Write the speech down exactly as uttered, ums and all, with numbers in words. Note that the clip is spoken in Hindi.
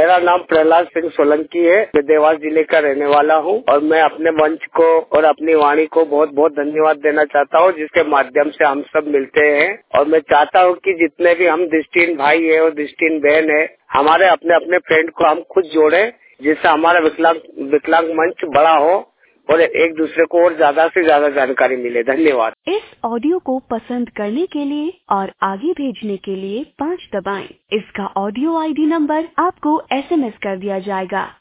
मेरा नाम प्रहलाद सिंह सोलंकी है। मैं देवास जिले का रहने वाला हूँ और मैं अपने मंच को और अपनी वाणी को बहुत बहुत धन्यवाद देना चाहता हूँ, जिसके माध्यम से हम सब मिलते हैं। और मैं चाहता हूँ कि जितने भी हम दृष्टिहीन भाई है और दृष्टिहीन बहन है, हमारे अपने अपने फ्रेंड को हम खुद जोड़े, जिससे हमारा विकलांग विकलांग मंच बड़ा हो और एक दूसरे को और ज्यादा से ज्यादा जानकारी मिले। धन्यवाद। इस ऑडियो को पसंद करने के लिए और आगे भेजने के लिए पाँच दबाएं। इसका ऑडियो आईडी नंबर आपको एसएमएस कर दिया जाएगा।